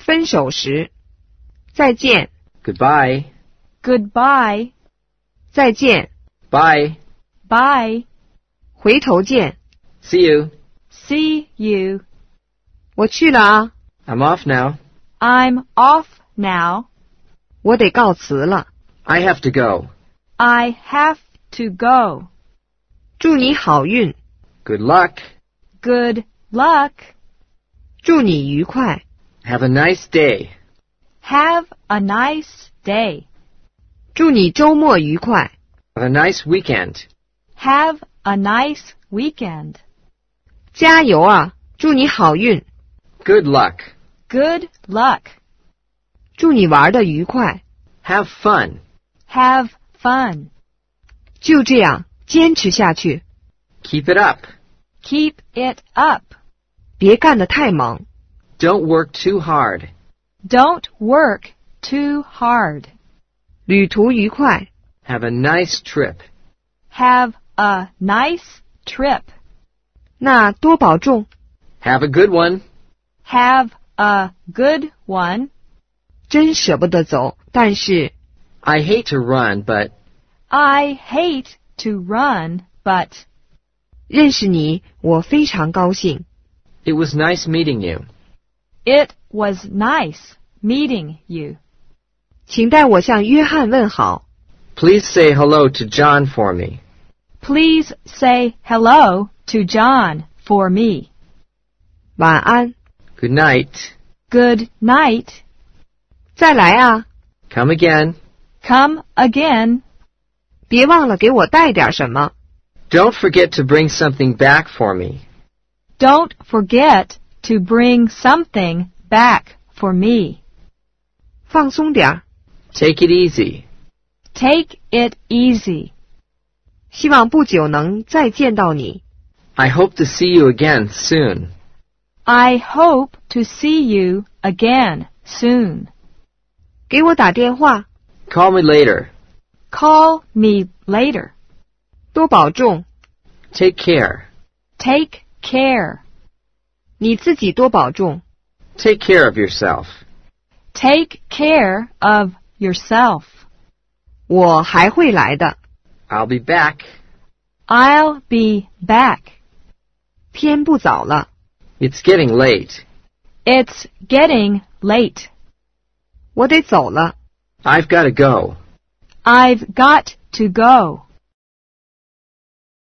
分手时，再见。 Goodbye. Goodbye. 再见。 Bye. Bye. 回头见。 See you. See you. 我去了啊。 I'm off now. I'm off now. 我得告辞了。 I have to go. I have to go. 祝你好运。 Good luck. Good luck. 祝你愉快。 Have a nice day. Have a nice day. 祝你周末愉快。 Have a nice weekend. Have a nice weekend. 加油啊！祝你好运。 Good luck. Good luck. 祝你玩得愉快。 Have fun. Have fun. 就这样，坚持下去， Keep it up. Keep it up. 别干得太忙。 Don't work too hard. Don't work too hard. 旅途愉快。 Have a nice trip. Have a nice trip. 那多保重。 Have a good one. Have a good one. 真舍不得走，但是 I hate to run, but I hate to run, but 认识你，我非常高兴。 it was nice meeting you. it was nice meeting you. 请代我向约翰问好。 Please say hello to John for me. Please say hello to John for me. 晚安。 Good night. Good night. 再来啊！ Come again. Come again. 别忘了给我带点什么。 Don't forget to bring something back for me. Don't forget to bring something back for me. 放松点儿。 Take it easy. Take it easy. 希望不久能再见到你。 I hope to see you again soon. I hope to see you again soon. 给我打电话。 Call me later. Call me later. 多保重。 Take care. Take care. 你自己多保重。 Take care of yourself. Take care of yourself. 我还会来的。 I'll be back. I'll be back. 天不早了。 It's getting late. It's getting late. 我得走了。 I've got to go. I've got to go.